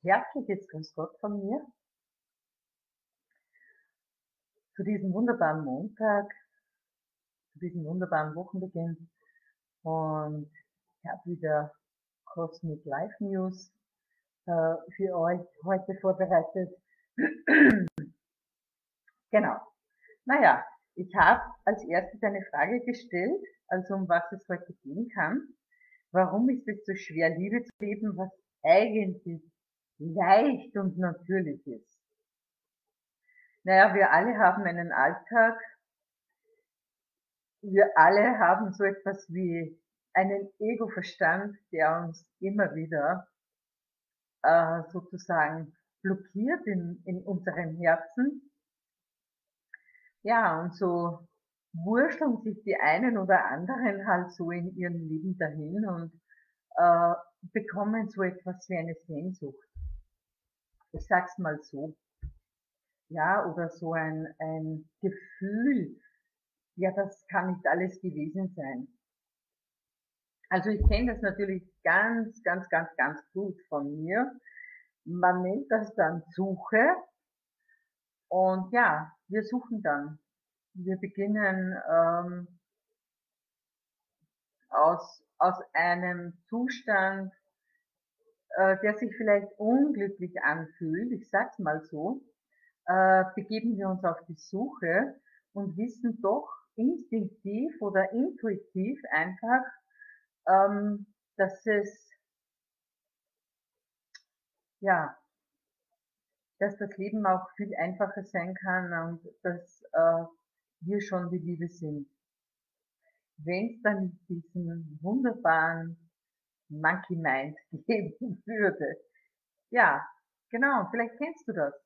Herzliches Grüß Gott von mir zu diesem wunderbaren Montag, zu diesem wunderbaren Wochenbeginn. Und ich habe wieder Cosmic Life News für euch heute vorbereitet. Genau. Naja, ich habe als erstes eine Frage gestellt, also um was es heute gehen kann. Warum ist es so schwer, Liebe zu leben, was eigentlich leicht und natürlich ist? Naja, wir alle haben einen Alltag. Wir alle haben so etwas wie einen Ego-Verstand, der uns immer wieder sozusagen blockiert in unserem Herzen. Ja, und so wurschteln sich die einen oder anderen halt so in ihrem Leben dahin und äh, bekommen so etwas wie eine Sehnsucht. Ich sag's mal so. Ja, oder so ein Gefühl. Ja, das kann nicht alles gewesen sein. Also ich kenne das natürlich ganz gut von mir. Man nennt das dann Suche und ja, wir suchen dann. Wir beginnen aus einem Zustand, der sich vielleicht unglücklich anfühlt, ich sag's mal so, begeben wir uns auf die Suche und wissen doch instinktiv oder intuitiv einfach, ähm, dass es ja dass das Leben auch viel einfacher sein kann und dass wir schon die Liebe sind. Wenn es dann nicht diesen wunderbaren Monkey Mind geben würde. Ja, genau, vielleicht kennst du das.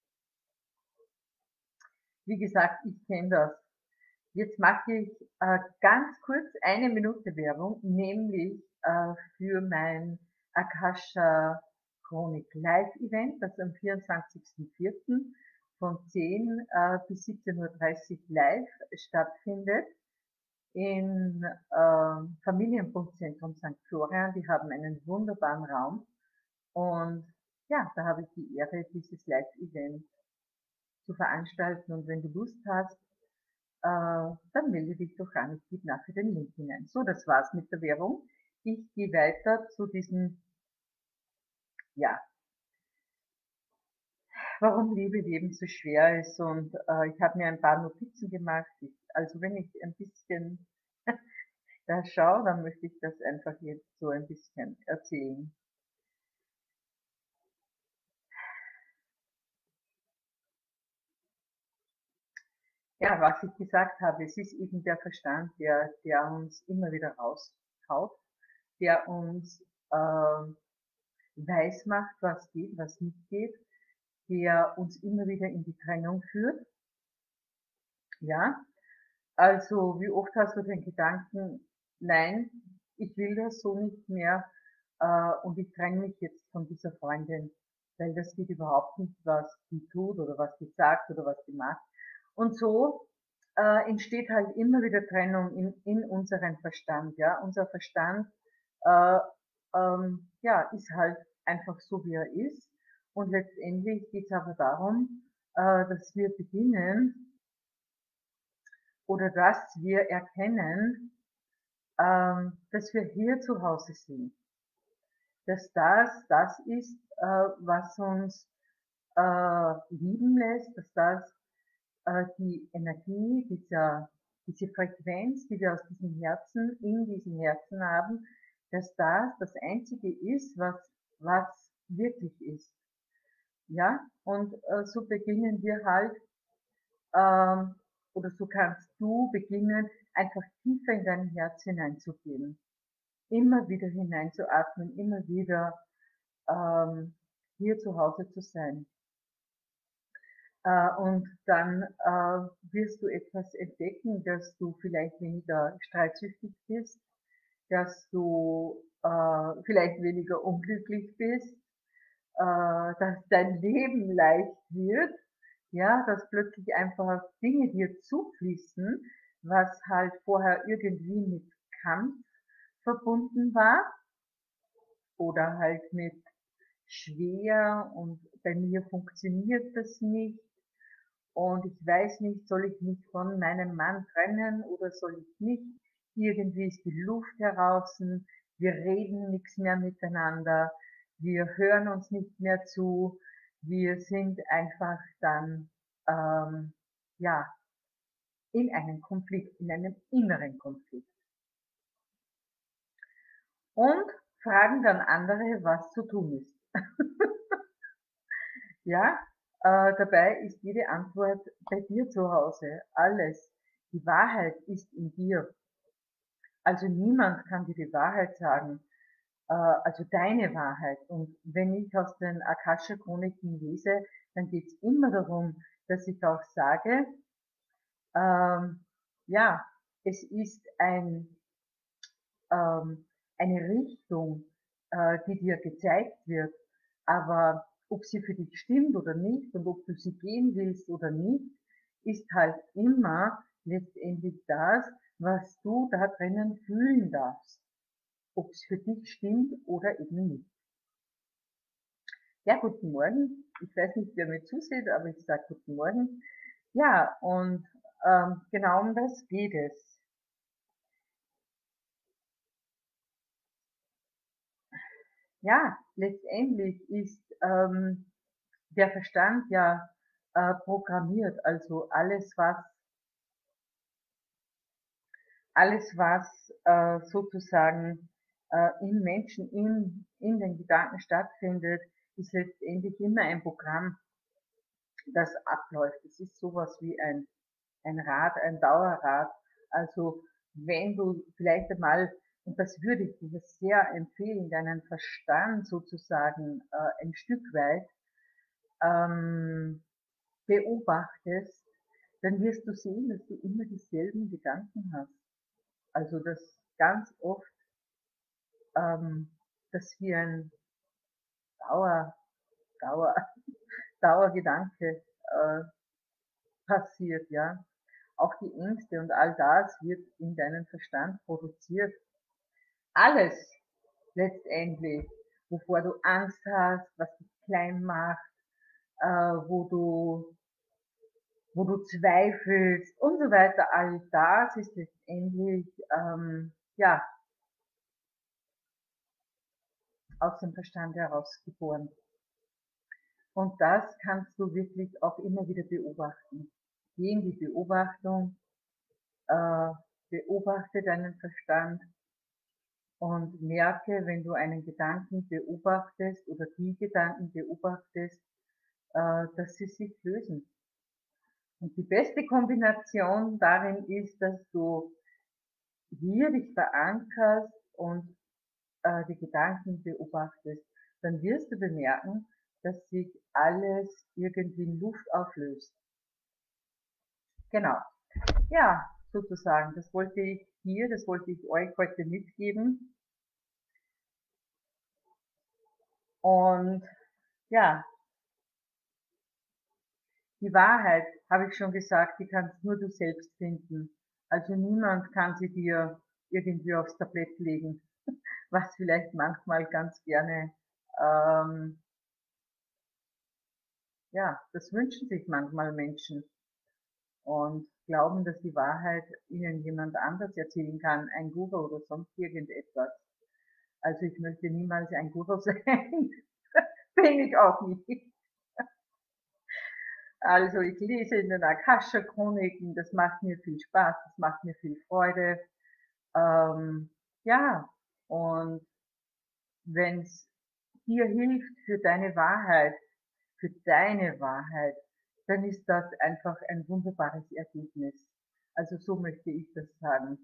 Wie gesagt, ich kenne das. Jetzt mache ich ganz kurz eine Minute Werbung, nämlich für mein Akasha Chronik Live Event, das am 24.04. von 10 bis 17:30 Uhr live stattfindet im Familienpunktzentrum St. Florian. Die haben einen wunderbaren Raum und ja, da habe ich die Ehre, dieses Live-Event zu veranstalten. Und wenn du Lust hast, dann melde dich doch an. Ich gebe nachher den Link hinein. So, das war's mit der Werbung. Ich gehe weiter zu diesem, ja, warum Liebe Leben so schwer ist. Und ich habe mir ein paar Notizen gemacht. Also wenn ich ein bisschen da schaue, dann möchte ich das einfach jetzt so ein bisschen erzählen. Ja, was ich gesagt habe, es ist eben der Verstand, der uns immer wieder raushaut, der uns weiß macht, was geht, was nicht geht, der uns immer wieder in die Trennung führt. Ja, also wie oft hast du den Gedanken, nein, ich will das so nicht mehr und ich trenne mich jetzt von dieser Freundin, weil das geht überhaupt nicht, was die tut oder was die sagt oder was die macht. Und so entsteht halt immer wieder Trennung in unserem Verstand. Ja, unser Verstand äh, ja, ist halt einfach so, wie er ist. Und letztendlich geht es aber darum, dass wir beginnen oder dass wir erkennen, dass wir hier zu Hause sind. Dass das ist, was uns lieben lässt, dass das die Energie, diese Frequenz, die wir aus diesem Herzen, in diesem Herzen haben, dass das Einzige ist, was wirklich ist. Ja, und so beginnen wir halt, ähm, oder so kannst du beginnen, einfach tiefer in dein Herz hineinzugehen. Immer wieder hineinzuatmen, immer wieder ähm, hier zu Hause zu sein. Und dann wirst du etwas entdecken, dass du vielleicht weniger streitsüchtig bist, dass du vielleicht weniger unglücklich bist, dass dein Leben leicht wird, ja, dass plötzlich einfach Dinge dir zufließen, was halt vorher irgendwie mit Kampf verbunden war oder halt mit schwer und bei mir funktioniert das nicht und ich weiß nicht, soll ich mich von meinem Mann trennen oder soll ich nicht? Irgendwie ist die Luft heraus, wir reden nichts mehr miteinander, wir hören uns nicht mehr zu, wir sind einfach dann ja in einem Konflikt, in einem inneren Konflikt und fragen dann andere, was zu tun ist. Ja, dabei ist jede Antwort bei dir zu Hause. Alles. Die Wahrheit ist in dir. Also niemand kann dir die Wahrheit sagen, also deine Wahrheit. Und wenn ich aus den Akasha-Chroniken lese, dann geht es immer darum, dass ich auch sage, ähm, ja, es ist ähm, eine Richtung, die dir gezeigt wird, aber ob sie für dich stimmt oder nicht und ob du sie gehen willst oder nicht, ist halt immer letztendlich das, was du da drinnen fühlen darfst, ob es für dich stimmt oder eben nicht. Ja, guten Morgen. Ich weiß nicht, wer mir zusieht, aber ich sage guten Morgen. Ja, und genau um das geht es. Ja, letztendlich ist der Verstand ja programmiert, also alles was sozusagen im Menschen, in den Gedanken stattfindet, ist letztendlich immer ein Programm, das abläuft. Es ist sowas wie ein Rad, ein Dauerrad. Also wenn du vielleicht einmal, und das würde ich dir sehr empfehlen, deinen Verstand sozusagen ein Stück weit ähm, beobachtest, dann wirst du sehen, dass du immer dieselben Gedanken hast. Also dass ganz oft ähm, das wie ein Dauer, Dauer, Dauergedanke passiert, ja. Auch die Ängste und all das wird in deinem Verstand produziert. Alles letztendlich, wovor du Angst hast, was dich klein macht, wo du zweifelst und so weiter, all das ist letztendlich ja aus dem Verstand heraus geboren. Und das kannst du wirklich auch immer wieder beobachten. Geh in die Beobachtung, äh, beobachte deinen Verstand und merke, wenn du einen Gedanken beobachtest oder die Gedanken beobachtest, dass sie sich lösen. Und die beste Kombination darin ist, dass du hier dich verankerst und die Gedanken beobachtest. Dann wirst du bemerken, dass sich alles irgendwie in Luft auflöst. Genau. Ja, sozusagen. Das wollte ich euch heute mitgeben. Und ja, die Wahrheit, habe ich schon gesagt, die kannst nur du selbst finden. Also niemand kann sie dir irgendwie aufs Tablett legen, was vielleicht manchmal ganz gerne, ähm, ja, das wünschen sich manchmal Menschen und glauben, dass die Wahrheit ihnen jemand anders erzählen kann, ein Guru oder sonst irgendetwas. Also ich möchte niemals ein Guru sein, bin ich auch nicht. Also ich lese in den Akasha-Chroniken, das macht mir viel Spaß, das macht mir viel Freude. Ähm, ja, und wenn es dir hilft für deine Wahrheit, dann ist das einfach ein wunderbares Ergebnis. Also so möchte ich das sagen.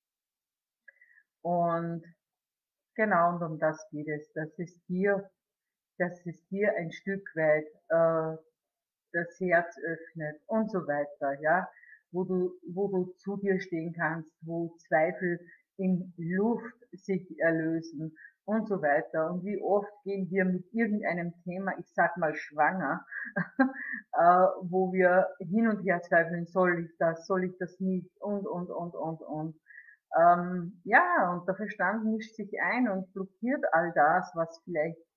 Und genau, und um das geht es, dass es dir ein Stück weit das Herz öffnet und so weiter, ja, wo du zu dir stehen kannst, wo Zweifel in Luft sich erlösen und so weiter. Und wie oft gehen wir mit irgendeinem Thema, ich sag mal schwanger, wo wir hin und her zweifeln, soll ich das nicht und. Ja, und der Verstand mischt sich ein und blockiert all das, was vielleicht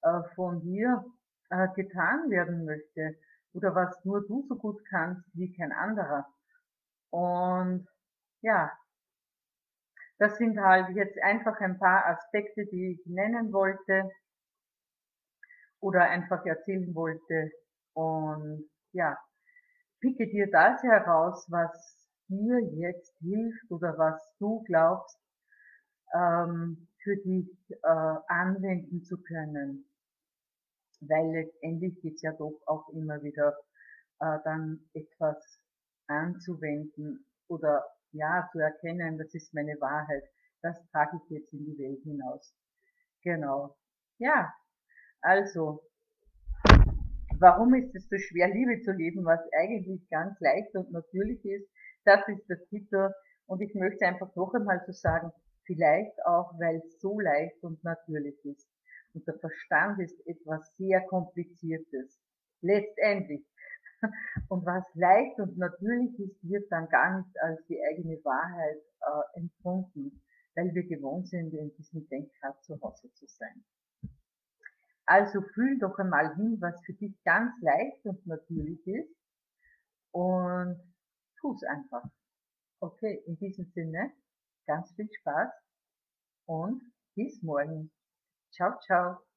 von dir getan werden möchte oder was nur du so gut kannst wie kein anderer. Und ja, das sind halt jetzt einfach ein paar Aspekte, die ich nennen wollte oder einfach erzählen wollte. Und ja, picke dir das heraus, was dir jetzt hilft oder was du glaubst, für dich anwenden zu können. Weil letztendlich geht's ja doch auch immer wieder dann etwas anzuwenden oder ja, zu erkennen, das ist meine Wahrheit. Das trage ich jetzt in die Welt hinaus. Genau. Ja, also, warum ist es so schwer, Liebe zu leben, was eigentlich ganz leicht und natürlich ist? Das ist der Titel. Und ich möchte einfach noch einmal so sagen, vielleicht auch, weil es so leicht und natürlich ist. Und der Verstand ist etwas sehr Kompliziertes. Letztendlich. Und was leicht und natürlich ist, wird dann gar nicht als die eigene Wahrheit empfunden, weil wir gewohnt sind, in diesem Denkrad zu Hause zu sein. Also fühl doch einmal hin, was für dich ganz leicht und natürlich ist und tu's einfach. Okay, in diesem Sinne, ganz viel Spaß und bis morgen. Ciao, ciao.